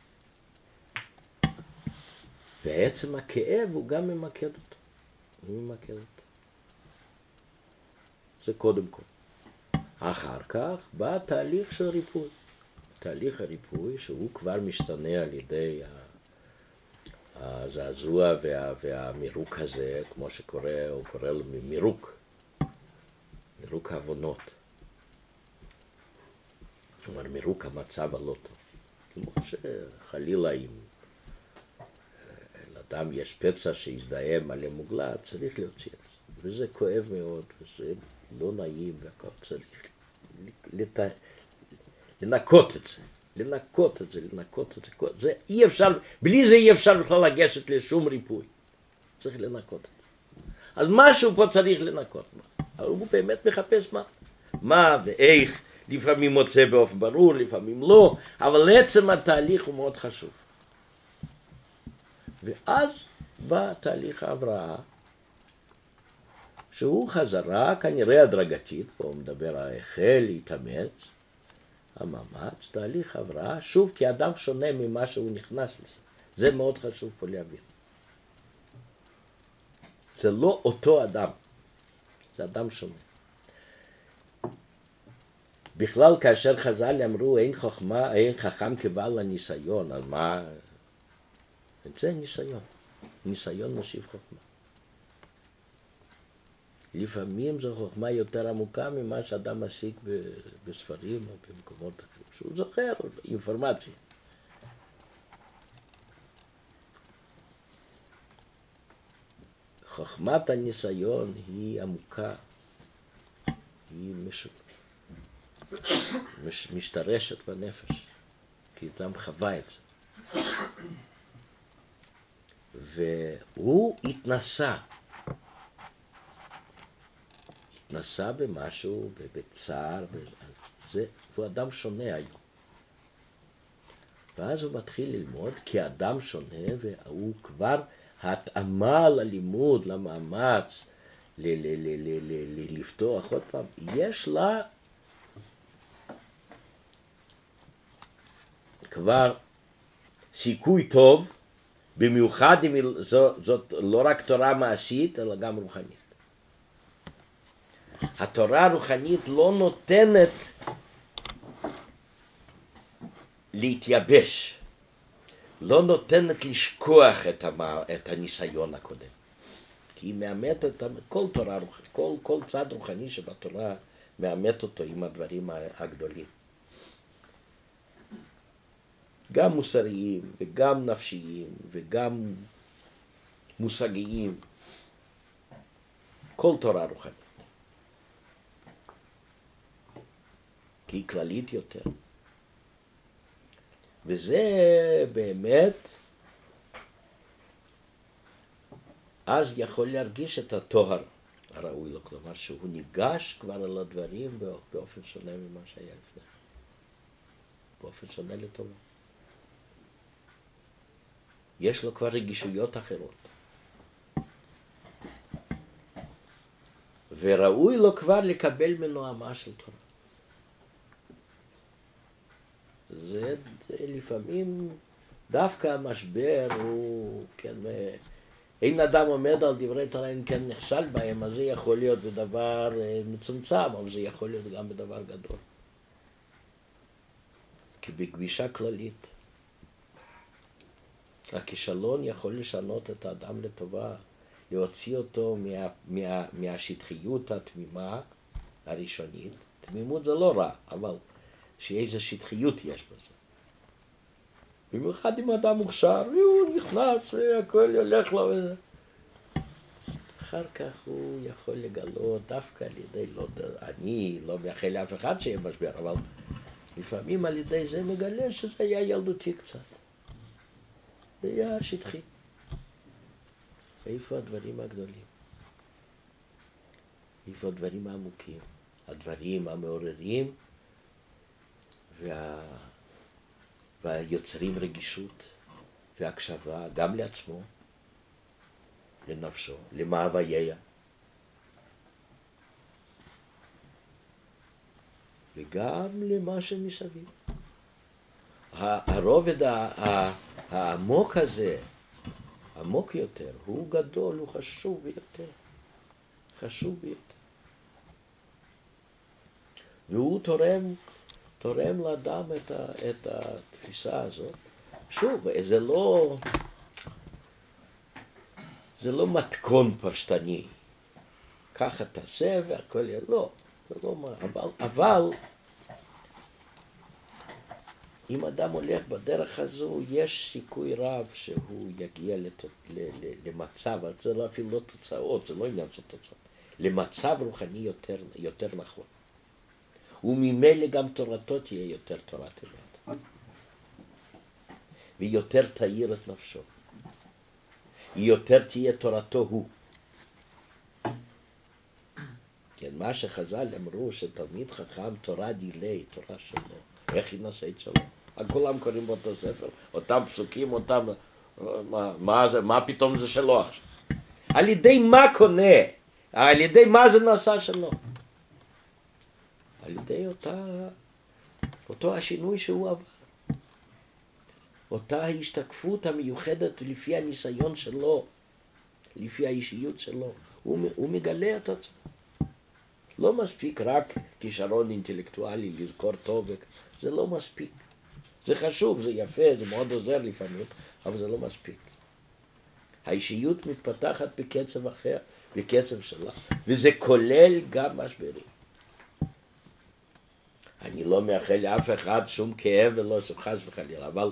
ועצם הכאב הוא גם ממקד אותו. הוא ממקד אותו. זה קודם כל. אחר כך בא תהליך של ריפוי. תהליך הריפוי שהוא כבר משתנה על ידי הזעזוע והמירוק הזה, כמו שקורא, הוא קורא לו מירוק העוונות. זאת אומרת, מירוק המצב הלא טוב. כמו שחלילה אם לאדם יש פצע שהזדהם מלא מוגלה, צריך להוציא את זה. וזה כואב מאוד, וזה לא נעים, והכל צריך לנקות את זה. לנקות את זה. זה אי אפשר, בלי זה אי אפשר בכלל לגשת לשום ריפוי. צריך לנקות את זה. אז משהו פה צריך לנקות. אבל הוא באמת מחפש מה ואיך. לפעמים מוצא באופן ברור, לפעמים לא, אבל עצם התהליך הוא מאוד חשוב. ואז בא תהליך ההבראה, שהוא חזרה כנראה הדרגתית, פה הוא מדבר על החל להתאמץ, המאמץ, תהליך הבראה, שוב כאדם שונה ממה שהוא נכנס לזה. זה מאוד חשוב פה להבין. זה לא אותו אדם, זה אדם שונה. בכלל כאשר חז"ל אמרו אין חכם כבעל הניסיון, אז מה? זה ניסיון. ניסיון מוסיף חוכמה. לפעמים זו חוכמה יותר עמוקה ממה שאדם משיג בספרים או במקומות אחרים, שהוא זוכר אינפורמציה. חוכמת הניסיון היא עמוקה, היא משתרשת בנפש, כי אדם חווה את זה. והוא התנסה במשהו, בצער, הוא אדם שונה היום. ואז הוא מתחיל ללמוד כאדם שונה, והוא כבר התאמה ללימוד, למאמץ, לפתוח עוד פעם. יש לה כבר סיכוי טוב, במיוחד אם זאת לא רק תורה מעשית, אלא גם רוחנית. התורה הרוחנית לא נותנת להתייבש, לא נותנת לשכוח את הניסיון הקודם. כי היא מאמתת כל תורה, כל צד רוחני שבתורה מאמת אותו עם הדברים הגדולים. גם מוסריים וגם נפשיים וגם מושגיים. כל תורה רוחנית. כי היא כללית יותר. וזה באמת, אז יכול להרגיש את התואר הראוי לו. כלומר שהוא ניגש כבר על הדברים באופן שונה ממה שהיה לפני. באופן שונה לטובה. יש לו כבר רגישויות אחרות. וראוי לו כבר לקבל מנועמה של תורה. זה לפעמים דווקא המשבר הוא, כן, אין אדם עומד על דברי תורה אם כן נכשל בהם, אז זה יכול להיות בדבר מצומצם, אבל זה יכול להיות גם בדבר גדול. כי בגישה כללית, הכישלון יכול לשנות את האדם לטובה, להוציא אותו מהשטחיות התמימה הראשונית. תמימות זה לא רע, אבל שאיזו שטחיות יש בזה. במיוחד אם אדם מוכשר, הוא נכנס, הכל הולך לו וזה. אחר כך הוא יכול לגלות דווקא על ידי, אני לא מאחל לאף אחד שיהיה משבר, אבל לפעמים על ידי זה מגלה שזה היה ילדותי קצת. זה היה שטחי. איפה הדברים הגדולים? איפה הדברים העמוקים? הדברים המעוררים והיוצרים רגישות והקשבה גם לעצמו לנפשו, למאווייה. וגם למה שמסביב. הרובד העמוק הזה, עמוק יותר, הוא גדול, הוא חשוב ביותר. חשוב ביותר. והוא תורם לאדם את התפיסה הזאת. שוב, זה לא מתכון פשטני. ככה תעשה והכל יהיה, לא. זה לא מה, אבל אם אדם הולך בדרך הזו, יש סיכוי רב שהוא יגיע למצב, זה לא אפילו לא תוצאות, זה לא עניין של תוצאות, למצב רוחני יותר נכון. וממילא גם תורתו תהיה יותר תורת אמת. ויותר תאיר את נפשו. היא יותר תהיה תורתו הוא. כן, מה שחז"ל אמרו שתלמיד חכם תורה דילי, תורה שלו. איך היא נעשית שלו? כולם קוראים באותו ספר, אותם פסוקים, אותם... מה פתאום זה שלו עכשיו? על ידי מה קונה? על ידי מה זה נעשה שלו? על ידי אותו השינוי שהוא עבר. אותה ההשתקפות המיוחדת לפי הניסיון שלו, לפי האישיות שלו. הוא מגלה את עצמו. לא מספיק רק כישרון אינטלקטואלי, לזכור טוב, זה לא מספיק. זה חשוב, זה יפה, זה מאוד עוזר לפעמים, אבל זה לא מספיק. האישיות מתפתחת בקצב אחר, בקצב שלה, וזה כולל גם משברים. אני לא מאחל לאף אחד שום כאב ולא חס וחלילה, אבל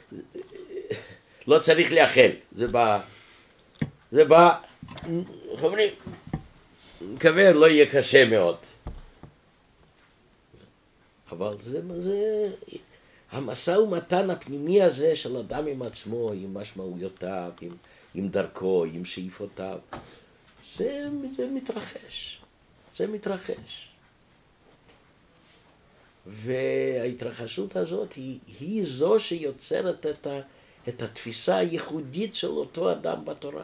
לא צריך לאחל. זה בא, חברים, מקווה לא יהיה קשה מאוד. אבל זה המשא ומתן הפנימי הזה של אדם עם עצמו, עם משמעויותיו, עם דרכו, עם שאיפותיו, זה מתרחש. זה מתרחש. וההתרחשות הזאת היא זו שיוצרת את התפיסה הייחודית של אותו אדם בתורה.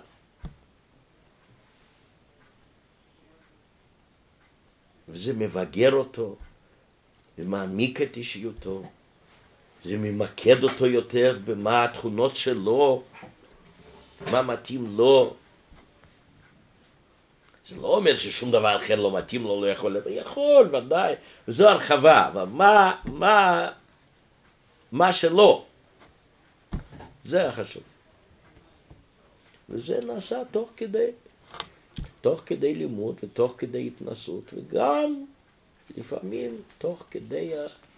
וזה מבגר אותו, ומעמיק את אישיותו, זה ממקד אותו יותר במה התכונות שלו, מה מתאים לו. זה לא אומר ששום דבר אחר לא מתאים לו, לא יכול, יכול, ודאי, וזו הרחבה, אבל מה שלא, זה החשוב. וזה נעשה תוך כדי לימוד ותוך כדי התנסות, וגם לפעמים תוך כדי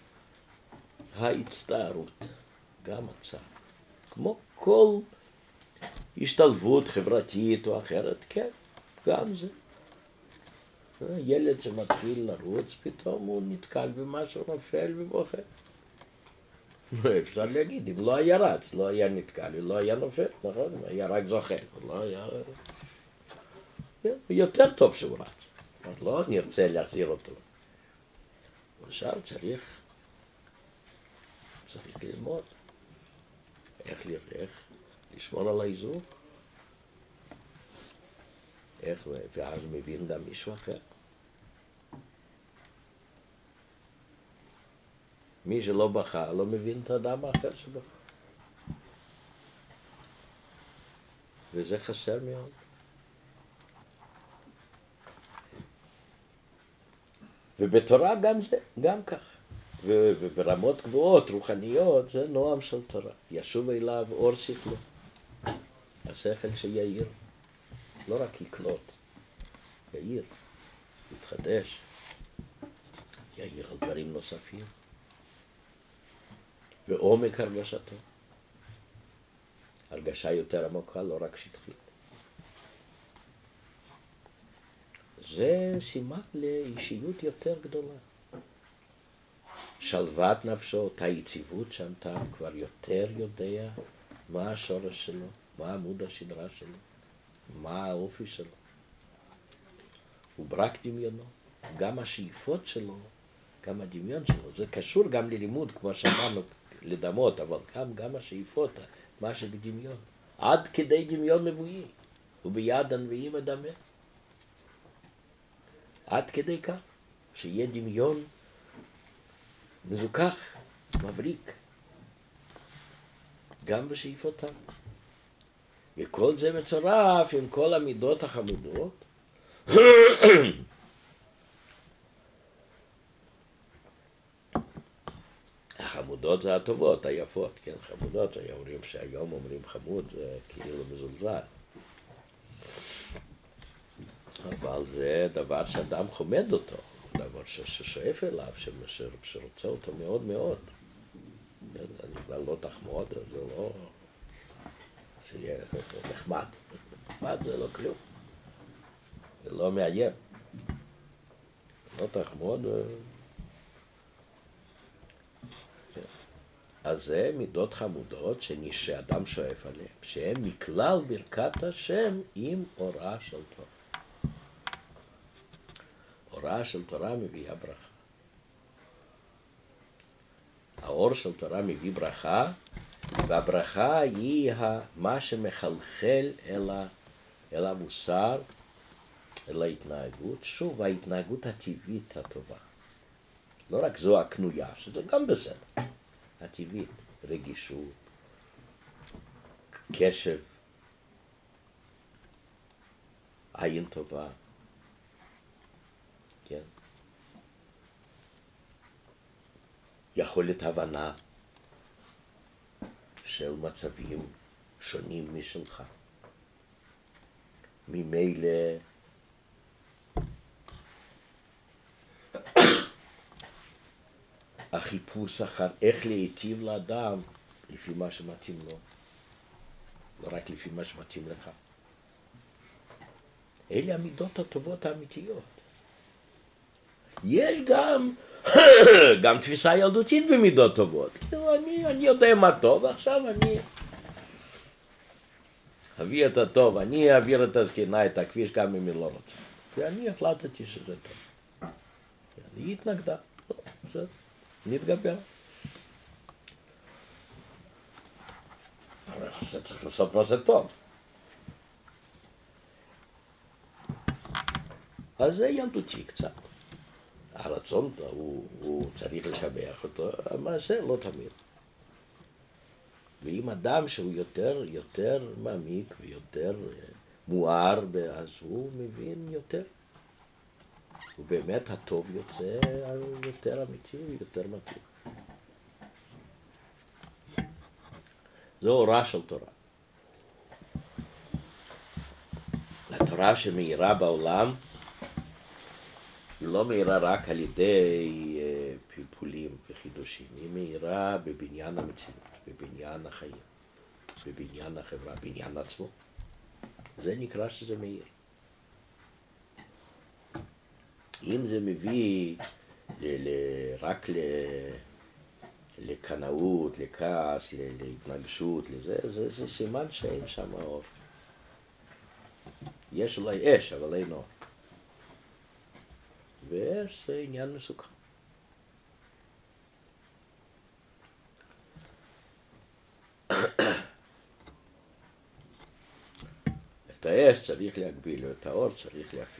ההצטערות, גם הצער. כמו כל השתלבות חברתית או אחרת, כן, גם זה. ילד שמתחיל לרוץ, פתאום הוא נתקל במשהו, נופל ובוכה. אפשר להגיד, אם לא היה רץ, לא היה נתקל, לא היה נופל, נכון? היה רק זוכה, לא היה... יותר טוב שהוא רץ. לא נרצה להחזיר אותו. עכשיו צריך ללמוד איך לשמור על האיזון. איך, ואז מבין גם מישהו אחר. מי שלא בכה לא מבין את האדם האחר שבכה. וזה חסר מאוד. ובתורה גם זה, גם כך. וברמות גבוהות, רוחניות, זה נועם של תורה. ישוב אליו אור שכלו. השכל שיעיר. לא רק יקלוט, יעיר, יתחדש, יעיר על דברים נוספים. ועומק הרגשתו. הרגשה יותר עמוקה, לא רק שטחית. זה סימן לאישיות יותר גדולה. שלוות נפשו, אותה יציבות שם, כבר יותר יודע מה השורש שלו, מה עמוד השדרה שלו, מה האופי שלו. הוא ברק דמיונו, גם השאיפות שלו, גם הדמיון שלו. זה קשור גם ללימוד, כמו שאמרנו, לדמות, אבל גם השאיפות, מה שבדמיון. עד כדי דמיון נבואי. וביד הנביאים אדמה. עד כדי כך שיהיה דמיון מזוכח, מבריק, גם בשאיפותיו. וכל זה מצורף עם כל המידות החמודות. החמודות זה הטובות, היפות, כן, חמודות, אומרים שהיום אומרים חמוד, זה כאילו מזולזל. אבל זה דבר שאדם חומד אותו, דבר ששואף אליו, שרוצה אותו מאוד מאוד. אני כבר לא תחמוד, זה לא... שיהיה נחמד. נחמד זה לא כלום. זה לא מאיים. לא תחמוד... אז זה מידות חמודות שאדם שואף עליהן, שהן מכלל ברכת השם עם הוראה של תורה. הוראה של תורה מביאה ברכה. האור של תורה מביא ברכה, והברכה היא מה שמחלחל אל המוסר, אל ההתנהגות. שוב, ההתנהגות הטבעית הטובה. לא רק זו הקנויה, שזה גם בסדר. הטבעית, רגישות, קשב, עין טובה, כן? יכולת הבנה של מצבים שונים משלך. ממילא החיפוש אחר איך להיטיב לאדם לפי מה שמתאים לו, לא רק לפי מה שמתאים לך. אלה המידות הטובות האמיתיות. יש גם תפיסה ילדותית במידות טובות. אני יודע מה טוב, עכשיו אני אביא את הטוב, אני אעביר את הזקנה, את הכביש גם אם היא לא רוצה. ואני החלטתי שזה טוב. היא התנגדה. בסדר. נתגבר. אבל זה צריך לעשות מה זה טוב. אז זה ילדותי קצת. הרצון הוא צריך לשבח אותו, המעשה לא תמיד. ואם אדם שהוא יותר מעמיק ויותר מואר, אז הוא מבין יותר. ובאמת הטוב יוצא יותר אמיתי ויותר מתאים. זו הוראה של תורה. התורה שמאירה בעולם, היא לא מאירה רק על ידי פלפולים וחידושים, היא מאירה בבניין המציאות, בבניין החיים, בבניין החברה, בבניין עצמו. זה נקרא שזה מאיר. אם זה מביא רק לקנאות, לכעס, להתנגשות, זה סימן שאין שם אור. יש אולי אש, אבל אין אור. ואש זה עניין מסוכן. את האש צריך להגביל, ואת האור צריך להפיץ.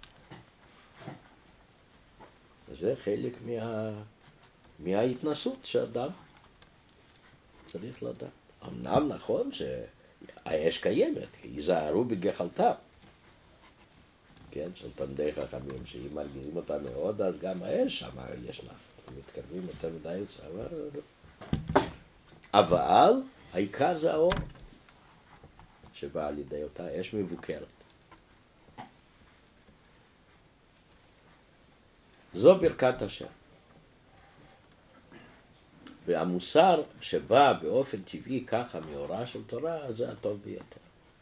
וזה חלק מההתנסות שאדם צריך לדעת. אמנם נכון שהאש קיימת, היזהרו בגחלתם. כן, של תלמידי חכמים, שאם מרגיזים אותה מאוד, אז גם האש שם ישנה. מתקרבים יותר מדי, אבל העיקר זה האור שבא על ידי אותה אש מבוקרת. זו ברכת השם. והמוסר שבא באופן טבעי ככה מהוראה של תורה, זה הטוב ביותר.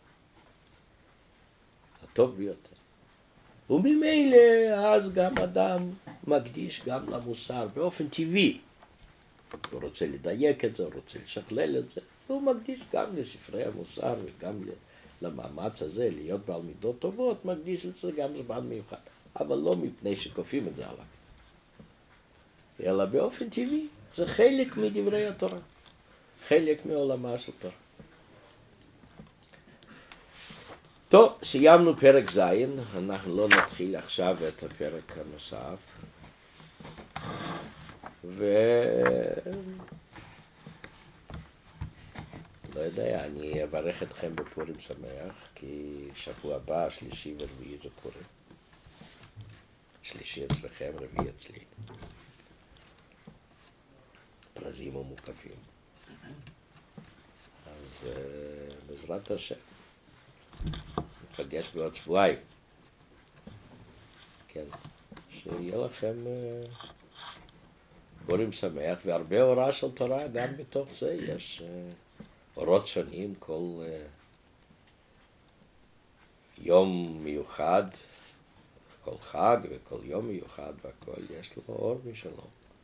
הטוב ביותר. וממילא אז גם אדם מקדיש גם למוסר באופן טבעי. הוא רוצה לדייק את זה, הוא רוצה לשכלל את זה, והוא מקדיש גם לספרי המוסר וגם למאמץ הזה להיות בעל מידות טובות, מקדיש את זה גם זמן מיוחד. אבל לא מפני שכופים את זה עליו. אלא באופן טבעי, זה חלק מדברי התורה. חלק מעולמה של תורה. טוב, סיימנו פרק ז', אנחנו לא נתחיל עכשיו את הפרק הנוסף. לא יודע, אני אברך אתכם בפורים שמח, כי שבוע הבא, שלישי ורביעי זה פורים. שלישי אצלכם, רביעי אצלי. פרזים ומוקפים. אז בעזרת השם, נפגש בעוד שבועיים. כן, שיהיה לכם פורים שמח והרבה הוראה של תורה, גם בתוך זה יש אורות שונים, כל יום מיוחד, כל חג וכל יום מיוחד והכל יש לו אור משלו.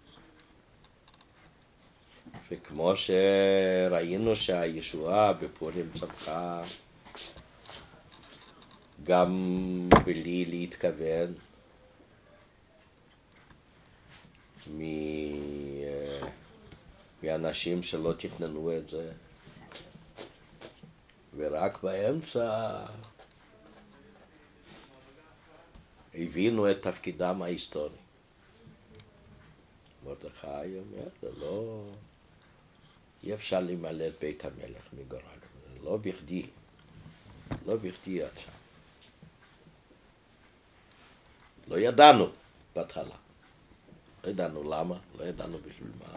וכמו שראינו שהישועה בפורים צמחה גם בלי להתכוון מאנשים שלא תכננו את זה, ורק באמצע הבינו את תפקידם ההיסטורי. מרדכי אומר, זה אי אפשר למלא את בית המלך מגורל, לא בכדי, לא בכדי עכשיו. לא ידענו בהתחלה, לא ידענו למה, לא ידענו בשביל מה,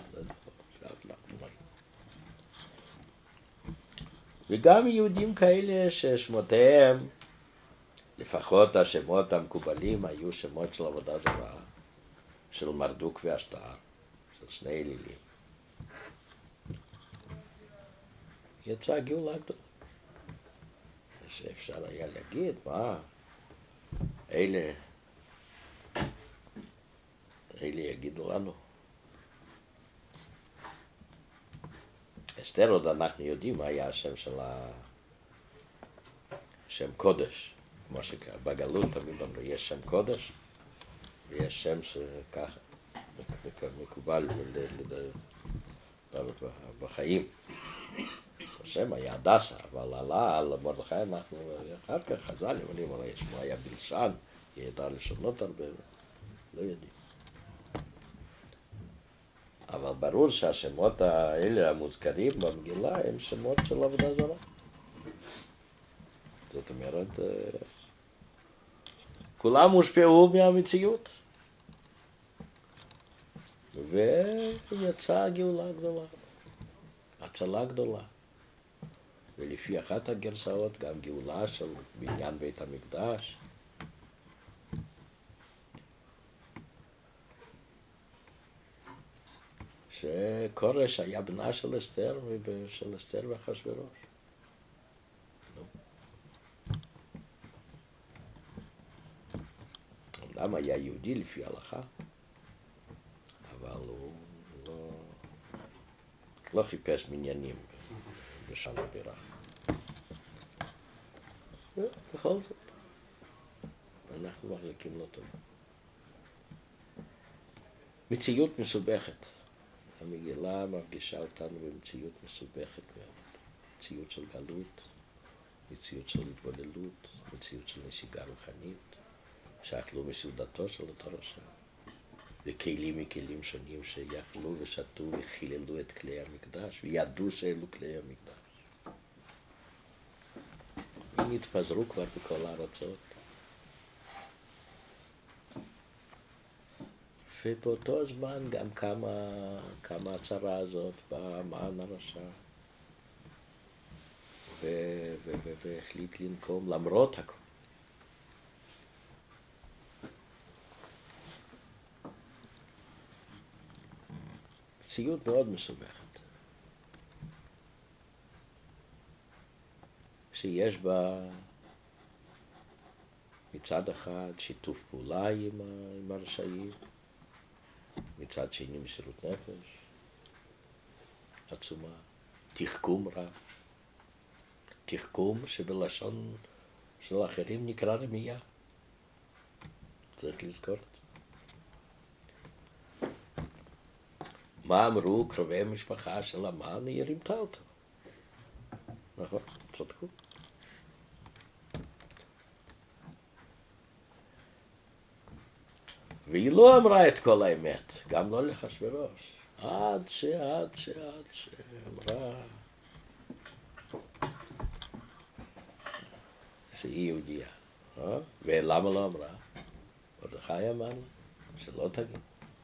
וגם יהודים כאלה ששמותיהם, לפחות השמות המקובלים, היו שמות של עבודה זרה, של מרדוק ואשתר, של שני אלילים. יצאה גאולה גדולה. שאפשר היה להגיד, מה, אלה יגידו לנו. אסתר עוד אנחנו יודעים מה היה השם של שם קודש. כמו שבגלות תמיד אמרו, יש שם קודש, ויש שם שככה מקובל בחיים. השם היה הדסה, אבל עלה על מרדכי, אנחנו אחר כך חז"ל אומרים, אולי שמו היה בלשן, ידע לשונות הרבה, לא יודעים. אבל ברור שהשמות האלה המוזכרים במגילה הם שמות של עבודה זרה. זאת אומרת, כולם הושפעו מהמציאות. ויצאה גאולה גדולה, הצלה גדולה. ולפי אחת הגרסאות גם גאולה של בניין בית המקדש. שקורש היה בנה של אסתר ואחשוורוש. אומנם היה יהודי לפי ההלכה, אבל הוא לא חיפש מניינים בשנה בירה. בכל זאת, אנחנו מחליקים לא טוב. מציאות מסובכת. המגילה מרגישה אותנו במציאות מסובכת מאוד. מציאות של גלות, מציאות של התבוללות, מציאות של נסיגה רוחנית, שאכלו מסעודתו של אותו רשע. וכלים מכלים שונים שיאכלו ושתו וחיללו את כלי המקדש, וידעו שאלו כלי המקדש. הם התפזרו כבר בכל הארצות. ובאותו זמן גם קמה הצרה הזאת במען הרשע. והחליט לנקום למרות הכל. מציאות מאוד מסובכת. שיש בה מצד אחד שיתוף פעולה עם הרשעים, מצד שני מסירות נפש עצומה, תחכום רב, תחכום שבלשון של אחרים נקרא רמייה. צריך לזכור את זה. מה אמרו קרובי משפחה של המן? היא רימתה אותו. נכון, צדקו. והיא לא אמרה את כל האמת, גם לא לאחשוורוש. עד שאמרה, שהיא יהודייה. ולמה לא אמרה? מרדכי אמר לה, שלא תגיד.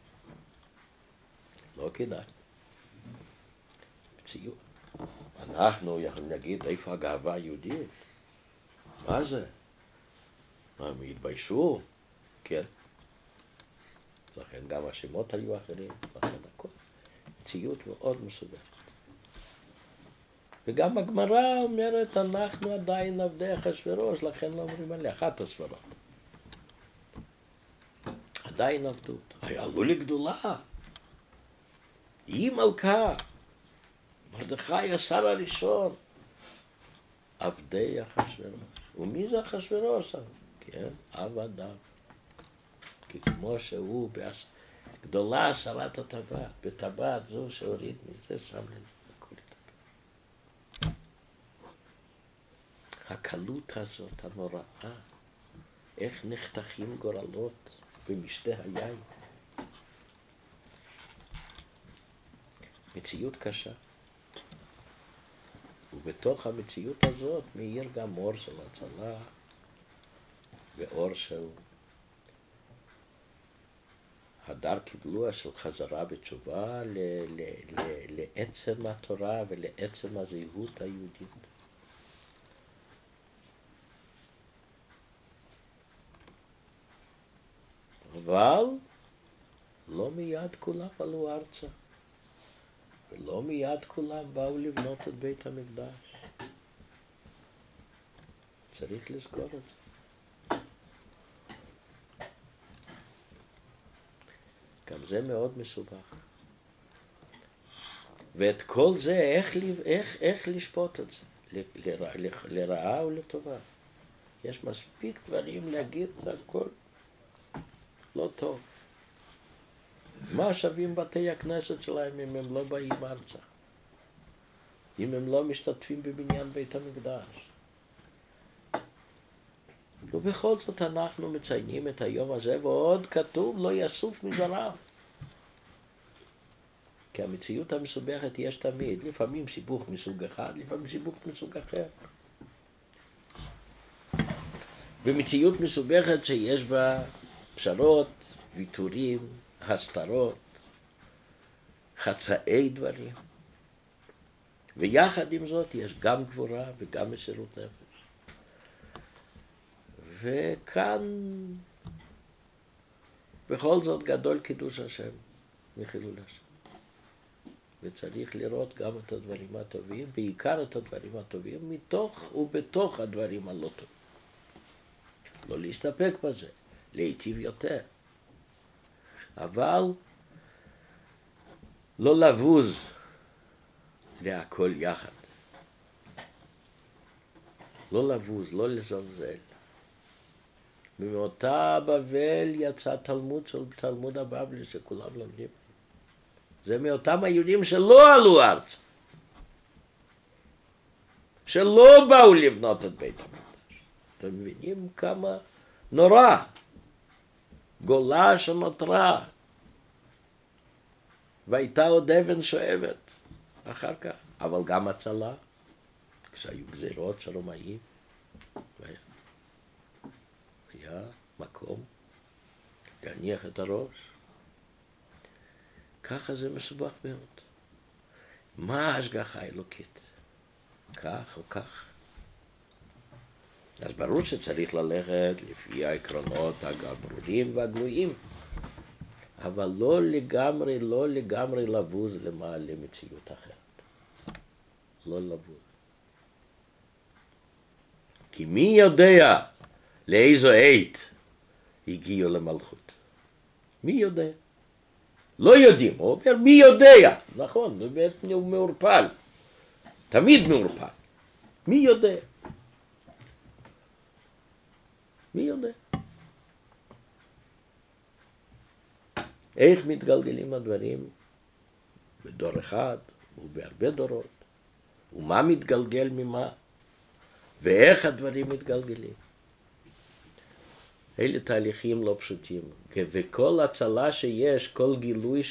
לא כדאי. מציאות. אנחנו יכולים להגיד איפה הגאווה היהודית. מה זה? מה, הם התביישו? כן. לכן גם השמות היו אחרים, לכן הכל. מציאות מאוד מסובכת. וגם הגמרא אומרת, אנחנו עדיין עבדי אחשוורוש, לכן לא אומרים עליה, אחת הסברות. עדיין עבדות. עלו לגדולה. היא מלכה. מרדכי השר הראשון. עבדי אחשוורוש. ומי זה אחשוורוש? כן, עבדיו. כי כמו שהוא גדולה שרת הטבעת, בטבעת זו שהוריד מזה שם לנו הכל התאבד. הקלות הזאת הנוראה, איך נחתכים גורלות במשתה היין. מציאות קשה. ובתוך המציאות הזאת מאיר גם אור של הצלה ואור של הדר קיבלוה של חזרה בתשובה לעצם התורה ולעצם הזהות היהודית. אבל לא מיד כולם עלו ארצה, ולא מיד כולם באו לבנות את בית המקדש. צריך לזכור את זה. גם זה מאוד מסובך. ואת כל זה, איך לשפוט את זה? לרעה או לטובה? יש מספיק דברים להגיד את הכל לא טוב. מה שווים בתי הכנסת שלהם אם הם לא באים ארצה? אם הם לא משתתפים בבניין בית המקדש? ובכל זאת אנחנו מציינים את היום הזה, ועוד כתוב לא יסוף מזרעם. כי המציאות המסובכת יש תמיד, לפעמים סיבוך מסוג אחד, לפעמים סיבוך מסוג אחר. במציאות מסובכת שיש בה פשרות, ויתורים, הסתרות, חצאי דברים. ויחד עם זאת יש גם גבורה וגם מסירות נפש. וכאן בכל זאת גדול קידוש השם מחילול השם. וצריך לראות גם את הדברים הטובים, בעיקר את הדברים הטובים, מתוך ובתוך הדברים הלא טובים. לא להסתפק בזה, להיטיב יותר. אבל לא לבוז להכל יחד. לא לבוז, לא לזלזל. מאותה בבל יצא תלמוד של תלמוד הבבלי שכולם לומדים. זה מאותם היהודים שלא עלו ארצה. שלא באו לבנות את בית המקדש. אתם מבינים כמה נורא. גולה שנותרה. והייתה עוד אבן שואבת. אחר כך. אבל גם הצלה. כשהיו גזירות של רומאים. היה מקום להניח את הראש. ככה זה מסובך מאוד. מה ההשגחה האלוקית? כך או כך? אז ברור שצריך ללכת לפי העקרונות הברורים והגלויים, אבל לא לגמרי לבוז למציאות אחרת. לא לבוז. כי מי יודע לאיזו עת הגיעו למלכות? מי יודע? לא יודעים, הוא אומר מי יודע? נכון, באמת הוא מעורפל. תמיד מעורפל. מי יודע? מי יודע? איך מתגלגלים הדברים בדור אחד ובהרבה דורות? ומה מתגלגל ממה? ואיך הדברים מתגלגלים? אלה תהליכים לא פשוטים. וכל הצלה שיש, כל גילוי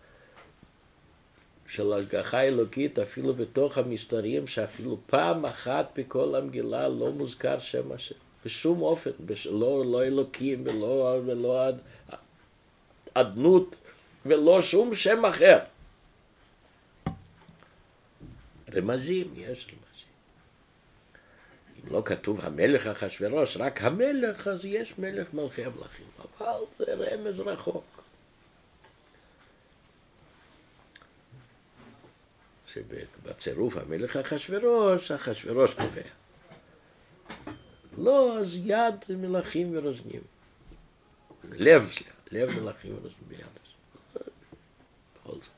של השגחה אלוקית, אפילו בתוך המסתרים, שאפילו פעם אחת בכל המגילה לא מוזכר שם השם. בשום אופן, לא אלוקים ולא אדנות ולא שום שם אחר. רמזים, יש רמזים. אם לא כתוב המלך אחשוורוש, רק המלך, אז יש מלך מלכי המלכים, אבל זה רמז רחוק. שבצירוף המלך אחשוורוש, אחשוורוש קובע. לא, אז יד מלכים ורוזנים. לב מלכים ורוזנים ביד. בכל זאת.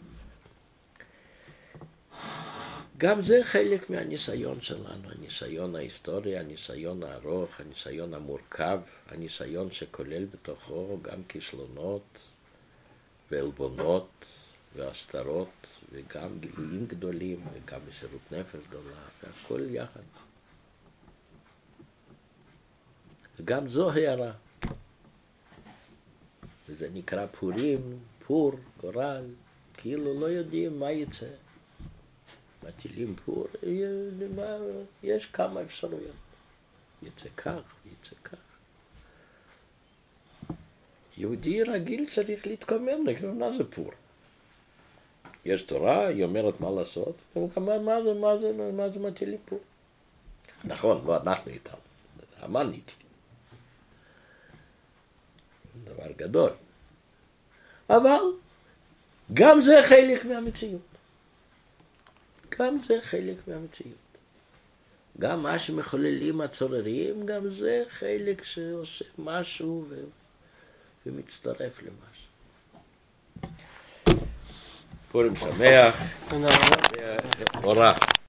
גם זה חלק מהניסיון שלנו, הניסיון ההיסטורי, הניסיון הארוך, הניסיון המורכב, הניסיון שכולל בתוכו גם כישלונות ועלבונות והסתרות וגם גילויים גדולים וגם מסירות נפש גדולה והכל יחד. וגם זו הערה. וזה נקרא פורים, פור, גורל, כאילו לא יודעים מה יצא. מטילים פור, יש כמה אפשרויות. יצא כך, יצא כך. יהודי רגיל צריך להתקומם נגד מה זה פור. יש תורה, היא אומרת מה לעשות, מה זה מטילים פור. נכון, לא אנחנו איתם, המן איתי. דבר גדול. אבל גם זה חלק מהמציאות. גם זה חלק מהמציאות. גם מה שמחוללים הצוררים, גם זה חלק שעושה משהו ומצטרף למשהו. פורים שמח. תודה רבה. אורה.